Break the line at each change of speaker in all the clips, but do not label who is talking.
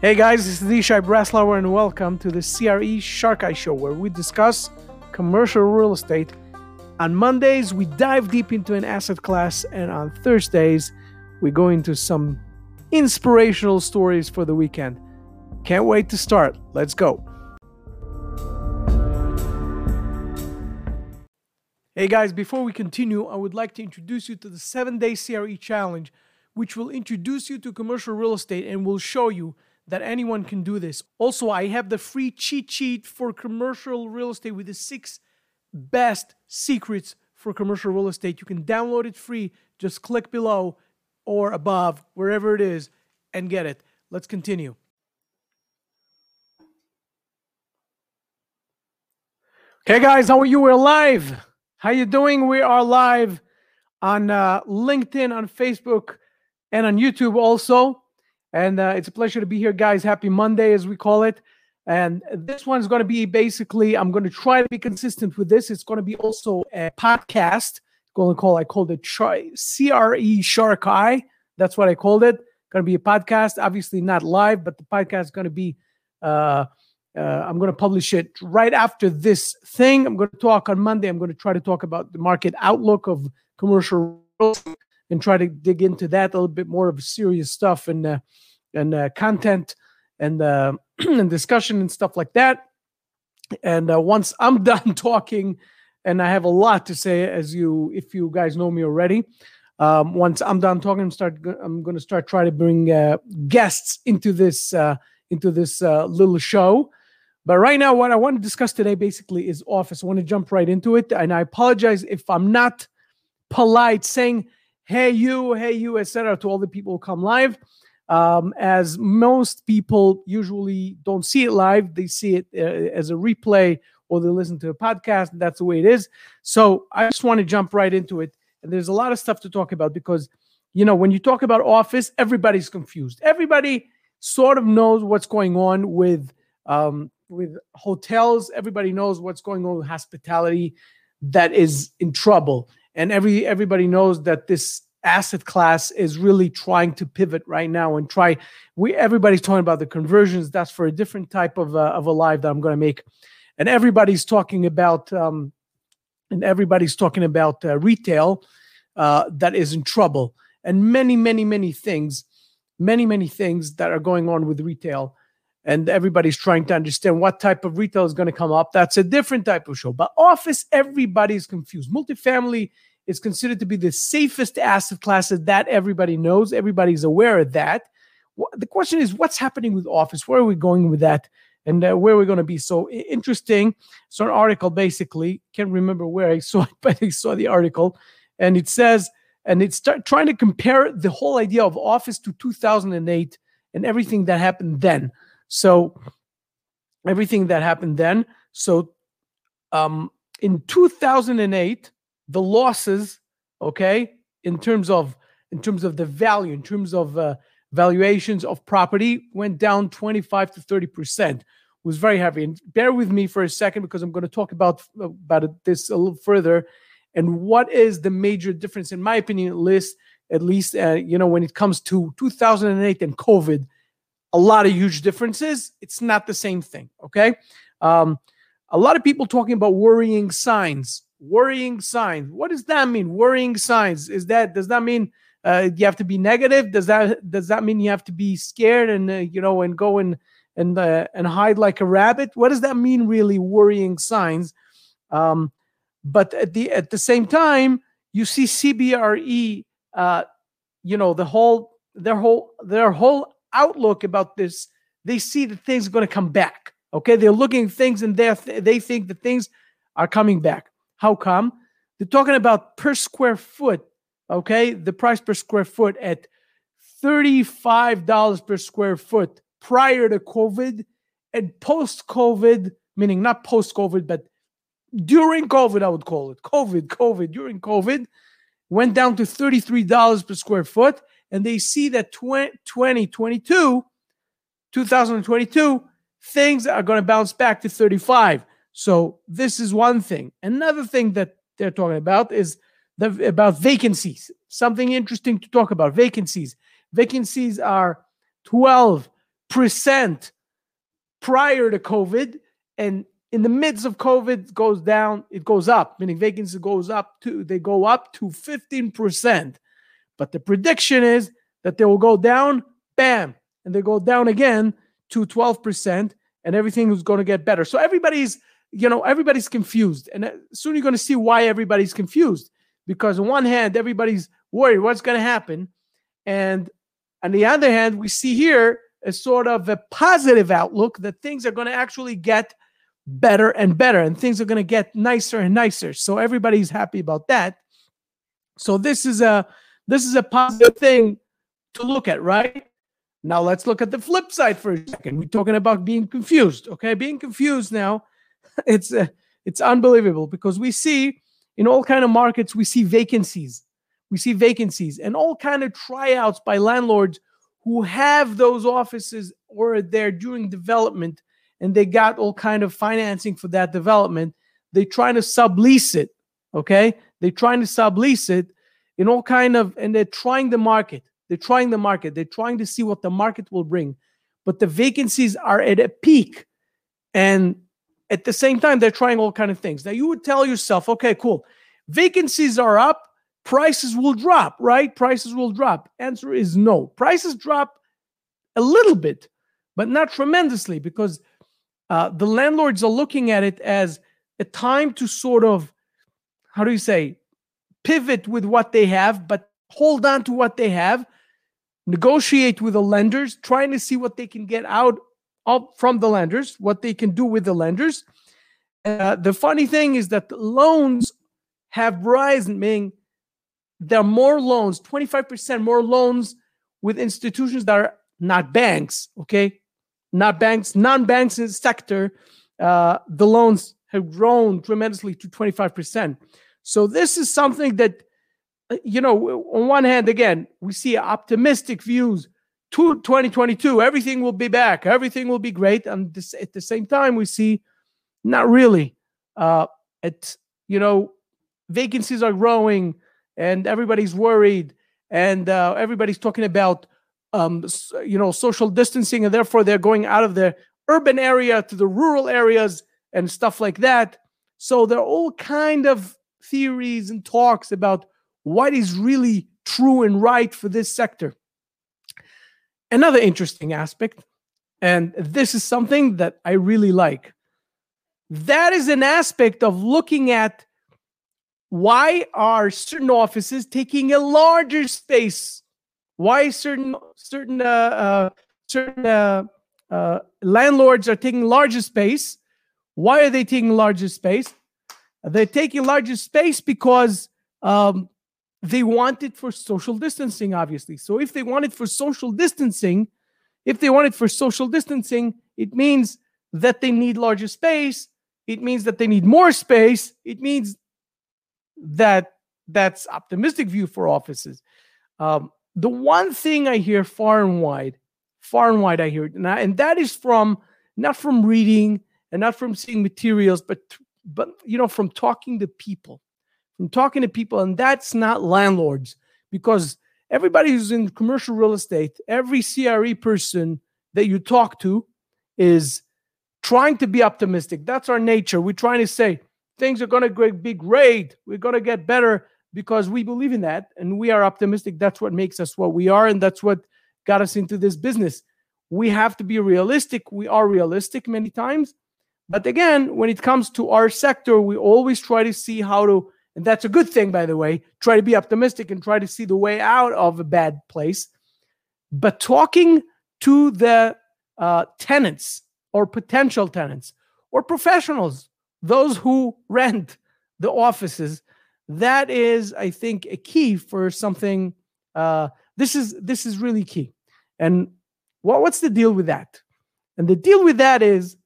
Hey guys, this is Yishai Breslauer and welcome to the CRE Shark Eye Show, where we discuss commercial real estate. On Mondays, we dive deep into an asset class, and on Thursdays, we go into some inspirational stories for the weekend. Can't wait to start. Let's go. Hey guys, before we continue, I would like to introduce you to the 7-Day CRE Challenge, which will introduce you to commercial real estate and will show you that anyone can do this. Also, I have the free cheat sheet for commercial real estate with the 6 best secrets for commercial real estate. You can download it free. Just click below or above, wherever it is, and get it. Let's continue. Okay, guys, how are you? We're live. How you doing? We are live on LinkedIn, on Facebook, and on YouTube also. And it's a pleasure to be here, guys. Happy Monday, as we call it. And this one's going to be basically, I'm going to try to be consistent with this. It's going to be also a podcast. I called it CRE Shark Eye. That's what I called it. Going to be a podcast, obviously not live, but the podcast is going to be, I'm going to publish it right after this thing. I'm going to talk on Monday. I'm going to try to talk about the market outlook of commercial real estate and try to dig into that a little bit more of serious stuff and content and and discussion and stuff like that. And once I'm done talking, and I have a lot to say, if you guys know me already, once I'm done talking, I'm going to start trying to bring guests into this little show. But right now, what I want to discuss today basically is office. I want to jump right into it, and I apologize if I'm not polite saying hey you, etc. to all the people who come live. As most people usually don't see it live, they see it as a replay or they listen to a podcast. That's the way it is. So I just want to jump right into it. And there's a lot of stuff to talk about because, when you talk about office, everybody's confused. Everybody sort of knows what's going on with hotels. Everybody knows what's going on with hospitality that is in trouble. And everybody knows that this asset class is really trying to pivot right now and everybody's talking about the conversions. That's for a different type of a live that I'm going to make. And everybody's talking about retail that is in trouble, and many things that are going on with retail. And everybody's trying to understand what type of retail is going to come up. That's a different type of show. But office, everybody's confused. Multifamily is considered to be the safest asset class that everybody knows. Everybody's aware of that. The question is, what's happening with office? Where are we going with that? And where are we going to be? So interesting. So an article, basically, can't remember where I saw it, but I saw the article. And it says, and it's trying to compare the whole idea of office to 2008 and everything that happened then. So everything that happened then. So in 2008, the losses, in terms of the value, in terms of valuations of property, went down 25 to 30%. It was very heavy. And bear with me for a second because I'm going to talk about this a little further. And what is the major difference, in my opinion, at least, when it comes to 2008 and COVID? A lot of huge differences. It's not the same thing, okay? A lot of people talking about worrying signs. Worrying signs. What does that mean? Worrying signs. Does that mean you have to be negative? Does that mean you have to be scared and and go and hide like a rabbit? What does that mean, really? Worrying signs. But at the same time, you see CBRE. Their whole outlook about this. They see that things are going to come back. Okay, they're looking at things and they think that things are coming back. How come? They're talking about per square foot, okay? The price per square foot at $35 per square foot prior to COVID, and post-COVID, meaning not post-COVID, but during COVID, I would call it. During COVID, went down to $33 per square foot, and they see that 2022, things are going to bounce back to 35. So this is one thing. Another thing that they're talking about is about vacancies. Something interesting to talk about. Vacancies. Vacancies are 12 prior to COVID, and in the midst of COVID, it goes down, it goes up, meaning vacancy goes up they go up to 15%. But the prediction is that they will go down, bam, and they go down again to 12%, and everything is going to get better. So everybody's confused. And soon you're going to see why everybody's confused. Because on one hand, everybody's worried what's going to happen. And on the other hand, we see here a sort of a positive outlook that things are going to actually get better and better, and things are going to get nicer and nicer. So everybody's happy about that. So this is a positive thing to look at, right? Now let's look at the flip side for a second. We're talking about being confused, okay? Being confused now, it's unbelievable, because we see in all kind of markets, we see vacancies. We see vacancies and all kind of tryouts by landlords who have those offices or they're doing development and they got all kind of financing for that development. They're trying to sublease it, okay? They're trying to sublease it in all kind of, and they're trying the market. They're trying the market. They're trying to see what the market will bring. But the vacancies are at a peak. And at the same time, they're trying all kind of things. Now, you would tell yourself, okay, cool. Vacancies are up. Prices will drop, right? Prices will drop. Answer is no. Prices drop a little bit, but not tremendously, because the landlords are looking at it as a time to sort of, how do you say, pivot with what they have, but hold on to what they have, negotiate with the lenders, trying to see what they can get out from the lenders, what they can do with the lenders. The funny thing is that the loans have risen, meaning there are more loans, 25% more loans with institutions that are not banks, okay? Not banks, non-banks in the sector. The loans have grown tremendously to 25%. So this is something that, on one hand, again, we see optimistic views to 2022. Everything will be back. Everything will be great. And at the same time, we see not really. Vacancies are growing and everybody's worried and everybody's talking about, social distancing, and therefore they're going out of the urban area to the rural areas and stuff like that. So there are all kind of theories and talks about what is really true and right for this sector. Another interesting aspect, and this is something that I really like, that is an aspect of looking at why are certain offices taking a larger space? Why certain landlords are taking larger space? Why are they taking larger space? They're taking larger space because they want it for social distancing, obviously. So if they want it for social distancing, it means that they need larger space. It means that they need more space. It means that that's optimistic view for offices. The one thing I hear far and wide I hear it, and that is not from reading and not from seeing materials, but from talking to people. And that's not landlords, because everybody who's in commercial real estate, every CRE person that you talk to is trying to be optimistic. That's our nature. We're trying to say things are going to be great. We're going to get better because we believe in that and we are optimistic. That's what makes us what we are, and that's what got us into this business. We have to be realistic. We are realistic many times. But again, when it comes to our sector, we always try to see how to, and that's a good thing, by the way, try to be optimistic and try to see the way out of a bad place. But talking to the tenants or potential tenants or professionals, those who rent the offices, that is, I think, a key for something. This is really key. And what's the deal with that? And the deal with that is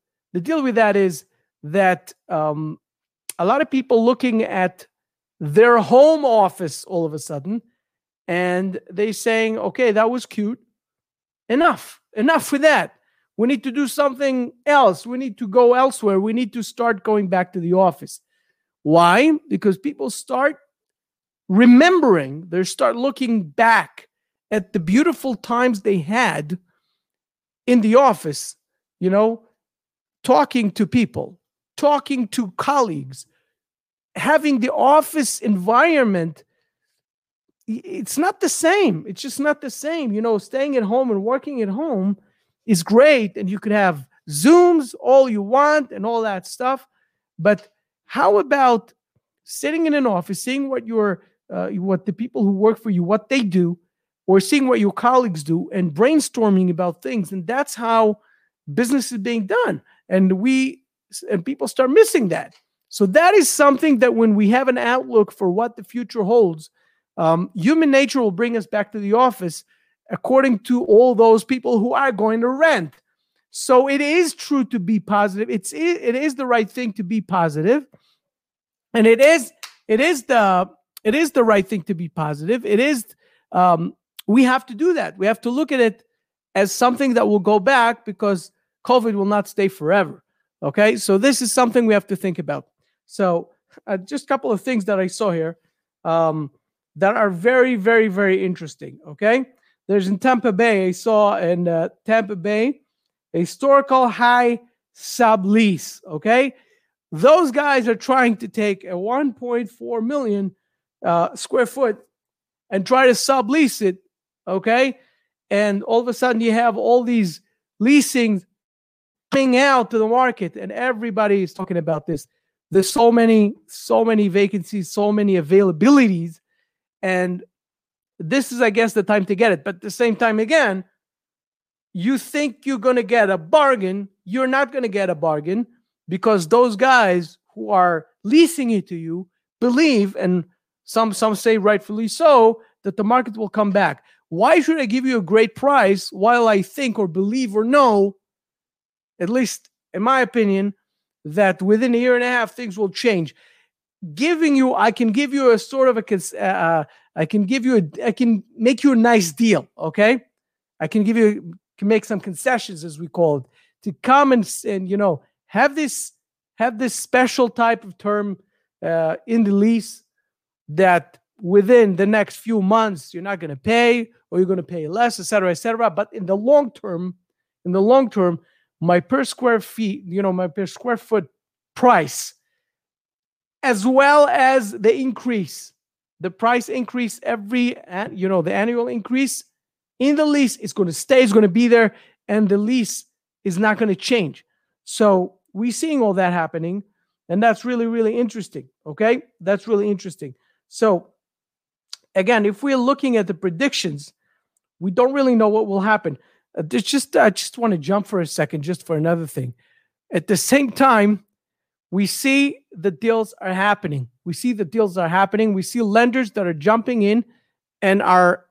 that a lot of people looking at their home office all of a sudden, and they saying, okay, that was cute. Enough with that. We need to do something else. We need to go elsewhere. We need to start going back to the office. Why? Because people start remembering, they start looking back at the beautiful times they had in the office, talking to people, talking to colleagues, having the office environment, it's not the same. It's just not the same. Staying at home and working at home is great, and you could have Zooms all you want and all that stuff. But how about sitting in an office, seeing what the people who work for you, what they do, or seeing what your colleagues do, and brainstorming about things? And that's how business is being done. And people start missing that. So that is something that when we have an outlook for what the future holds, human nature will bring us back to the office, according to all those people who are going to rent. So it is true to be positive. It is the right thing to be positive, and it is the right thing to be positive. It is. We have to do that. We have to look at it as something that will go back, because COVID will not stay forever. Okay, so this is something we have to think about. So just a couple of things that I saw here that are very, very, very interesting. Okay, there's in Tampa Bay. I saw in Tampa Bay a historical high sublease. Okay, those guys are trying to take a 1.4 million square foot and try to sublease it. Okay, and all of a sudden you have all these leasings coming out to the market, and everybody is talking about this. There's so many vacancies, so many availabilities, and this is, I guess, the time to get it. But at the same time, again, you think you're going to get a bargain. You're not going to get a bargain, because those guys who are leasing it to you believe, and some say rightfully so, that the market will come back. Why should I give you a great price while I think or believe or know, at least in my opinion, that within a year and a half things will change? I can give you a sort of I can make you a nice deal. Okay, I can make some concessions, as we call it, to come and have this special type of term in the lease that within the next few months you're not going to pay, or you're going to pay less, etc., etc. But in the long term, my per square foot price, as well as the price increase the annual increase in the lease is going to stay, is going to be there, and the lease is not going to change. So we're seeing all that happening, and that's really, really interesting. Okay, that's really interesting. So again, if we're looking at the predictions, we don't really know what will happen. I just want to jump for a second, just for another thing. At the same time, we see the deals are happening. We see lenders that are jumping in and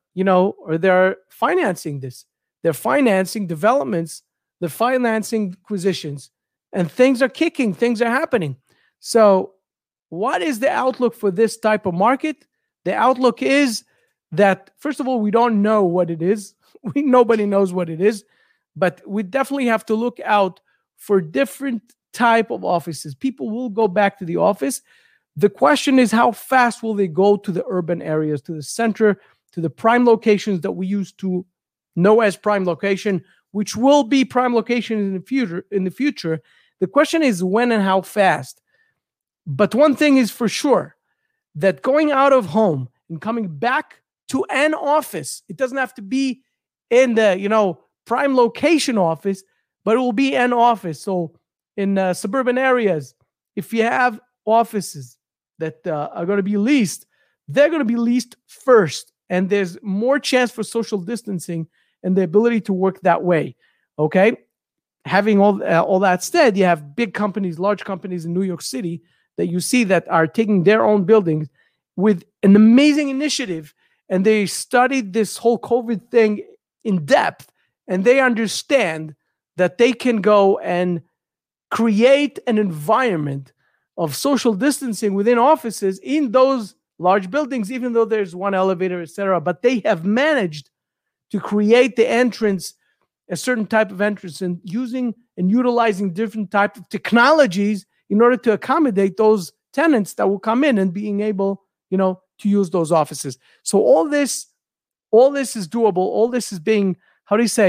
they're financing this. They're financing developments. They're financing acquisitions, and things are kicking. Things are happening. So what is the outlook for this type of market? The outlook is that, first of all, we don't know what it is. Nobody knows what it is, but we definitely have to look out for different type of offices. People will go back to the office. The question is, how fast will they go to the urban areas, to the center, to the prime locations that we used to know as prime location, which will be prime location in the future. The question is when and how fast. But one thing is for sure, that going out of home and coming back to an office, it doesn't have to be in the prime location office, but it will be an office. So in suburban areas, if you have offices that are going to be leased, they're going to be leased first, and there's more chance for social distancing and the ability to work that way. Okay, having all that said, you have big companies, large companies in New York City that you see that are taking their own buildings with an amazing initiative, and they studied this whole COVID thing in depth, and they understand that they can go and create an environment of social distancing within offices in those large buildings, even though there's one elevator, etc. But they have managed to create the entrance, a certain type of entrance, and using and utilizing different types of technologies in order to accommodate those tenants that will come in and being able, to use those offices. So all this is doable. All this is being,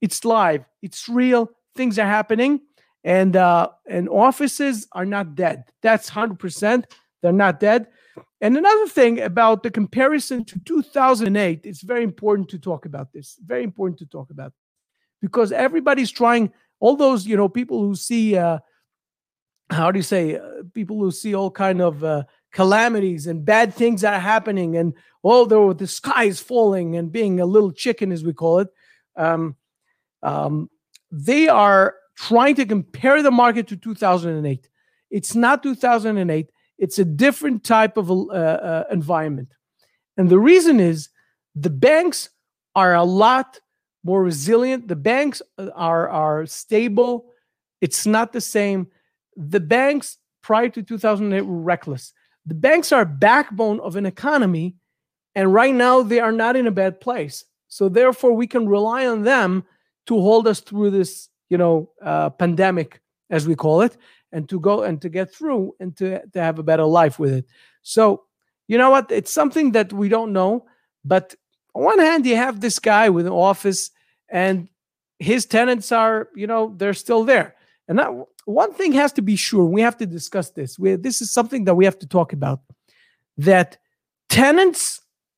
It's live. It's real. Things are happening, and offices are not dead. That's 100%. They're not dead. And another thing about the comparison to 2008, it's very important to talk about this. Very important to talk about, because everybody's trying. All those people who see how do you say people who see all kind of calamities and bad things that are happening, and the sky is falling and being a little chicken, as we call it. They are trying to compare the market to 2008. It's not 2008. It's a different type of environment. And the reason is the banks are a lot more resilient. The banks are stable. It's not the same. The banks prior to 2008 were reckless. The banks are a backbone of an economy, and right now they are not in a bad place. So therefore, we can rely on them to hold us through this, pandemic, as we call it, and to go and to get through and to have a better life with it. So, you know what? It's something that we don't know. But on one hand, you have this guy with an office, and his tenants are, they're still there. And that one thing has to be sure. We have to discuss this. This is something that we have to talk about. That tenants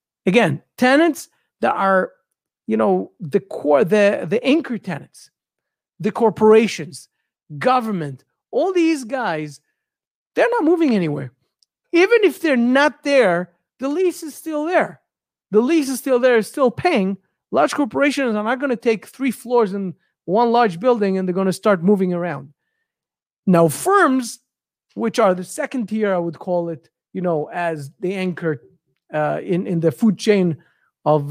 that are, the core, the anchor tenants, the corporations, government, all these guys, they're not moving anywhere. Even if they're not there, the lease is still there. The lease is still there, still paying. Large corporations are not going to take 3 floors in one large building and they're going to start moving around. Now, firms, which are the second tier, I would call it, as the anchor in the food chain of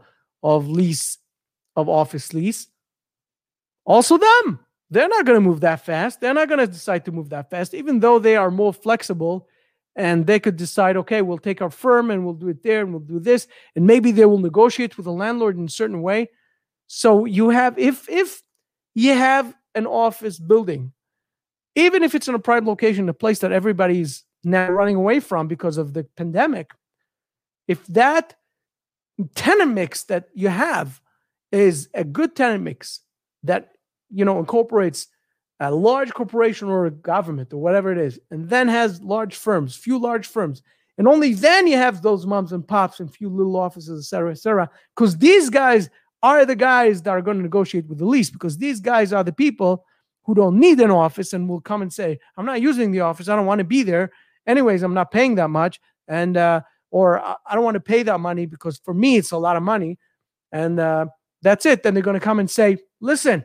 office lease, also them. They're not going to move that fast. They're not going to decide to move that fast, even though they are more flexible and they could decide, okay, we'll take our firm and we'll do it there and we'll do this. And maybe they will negotiate with the landlord in a certain way. So you have, if you have an office building, even if it's in a prime location, a place that everybody's now running away from because of the pandemic, if that tenant mix that you have is a good tenant mix that incorporates a large corporation or a government or whatever it is, and then has few large firms, and only then you have those moms and pops and few little offices, et cetera, because these guys are the guys that are going to negotiate with the lease, because these guys are the people who don't need an office and will come and say, I'm not using the office, I don't want to be there. Anyways, I'm not paying that much, and or I don't want to pay that money because for me it's a lot of money, and that's it. Then they're going to come and say, listen,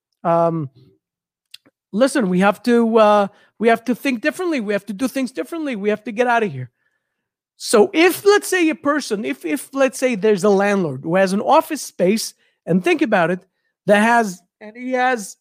we have to think differently. We have to do things differently. We have to get out of here. So if, let's say, a person, if let's say there's a landlord who has an office space, and think about it, he has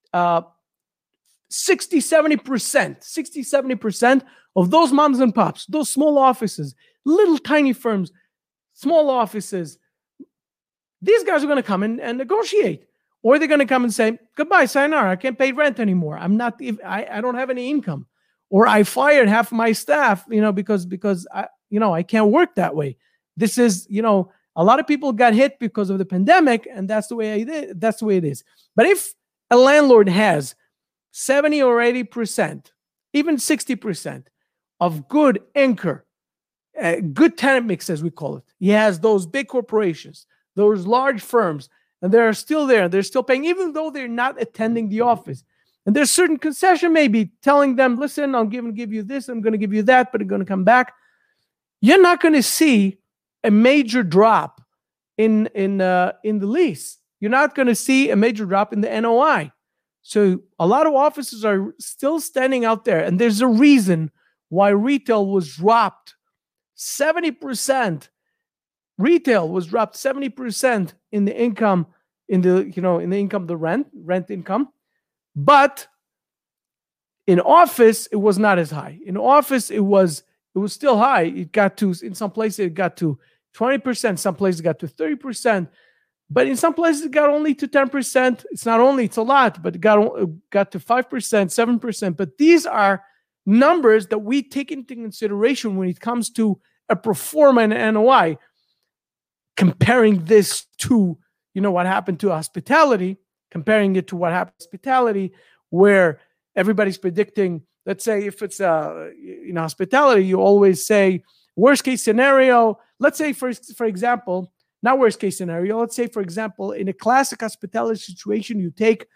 60-70% of those moms and pops, those small offices, little tiny firms, small offices, these guys are going to come in and negotiate. Or they're going to come and say, goodbye, sayonara, I can't pay rent anymore. I don't have any income. Or I fired half my staff, because I can't work that way. This is, a lot of people got hit because of the pandemic, and that's the way it is. But if a landlord has 70 or 80%, even 60% of good anchor, good tenant mix, as we call it, he has those big corporations, those large firms, and they're still there. They're still paying, even though they're not attending the office. And there's certain concession, maybe telling them, listen, I'm going to give you this, I'm going to give you that, but I'm going to come back. You're not going to see a major drop in the lease. You're not going to see a major drop in the NOI. So a lot of offices are still standing out there. And there's a reason why retail was dropped 70%. Retail was dropped 70% in the income, the rent income. But in office, it was not as high. In office, it was still high. It got to, in some places, it got to 20%. Some places it got to 30%. But in some places, it got only to 10%. It's not only, it's a lot, but it got to 5%, 7%. But these are numbers that we take into consideration when it comes to a pro forma and NOI. Comparing this to, what happened to hospitality, comparing it to what happened in hospitality, where everybody's predicting, let's say if it's in hospitality, you always say worst case scenario. Let's say for example, not worst case scenario. Let's say, for example, in a classic hospitality situation, you take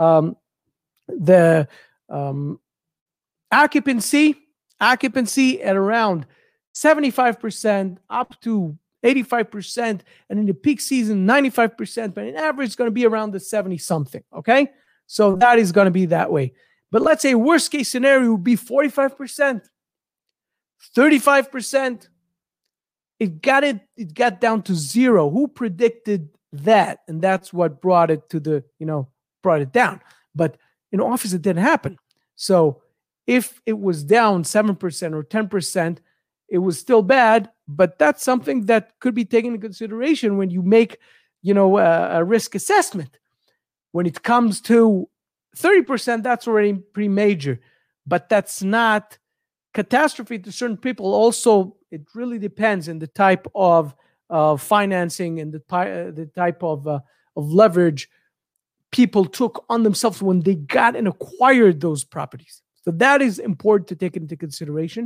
the occupancy at around 75% up to 85%, and in the peak season, 95%, but in average, it's going to be around the 70 something. Okay. So that is going to be that way. But let's say worst case scenario would be 45%, 35%. It got down to zero. Who predicted that? And that's what brought it to brought it down. But in office, it didn't happen. So if it was down 7% or 10%, it was still bad, but that's something that could be taken into consideration when you make, a risk assessment. When it comes to 30%, that's already pretty major, but that's not catastrophe to certain people. Also, it really depends on the type of financing and the type of leverage people took on themselves when they got and acquired those properties. So that is important to take into consideration.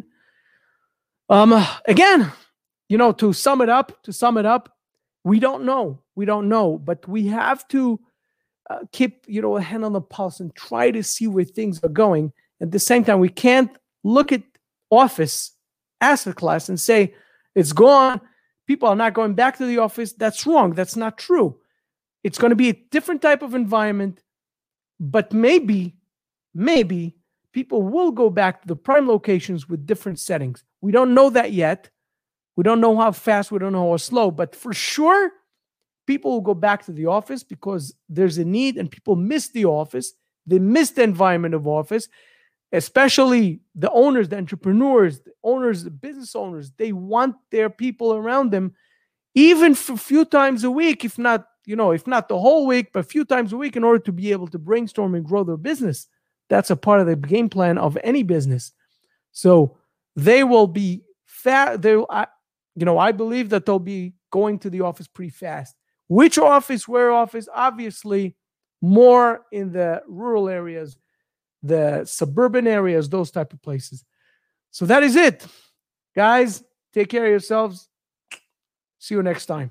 Again, to sum it up, we don't know, but we have to keep, a hand on the pulse and try to see where things are going. At the same time, we can't look at office asset class and say it's gone. People are not going back to the office. That's wrong. That's not true. It's going to be a different type of environment, but maybe people will go back to the prime locations with different settings. We don't know that yet. We don't know how fast, we don't know how slow, but for sure, people will go back to the office because there's a need and people miss the office. They miss the environment of office, especially the owners, the entrepreneurs, the business owners. They want their people around them, even for a few times a week, if not the whole week, but a few times a week in order to be able to brainstorm and grow their business. That's a part of the game plan of any business. So they will be fast. I believe that they'll be going to the office pretty fast. Which office, where office? Obviously, more in the rural areas, the suburban areas, those type of places. So that is it. Guys, take care of yourselves. See you next time.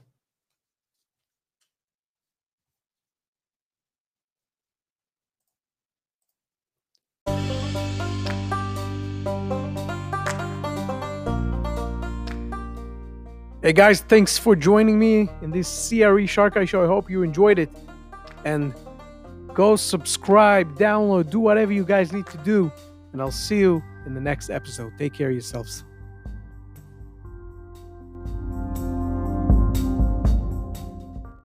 Hey guys, thanks for joining me in this CRE Shark Eye Show. I hope you enjoyed it. And go subscribe, download, do whatever you guys need to do. And I'll see you in the next episode. Take care of yourselves.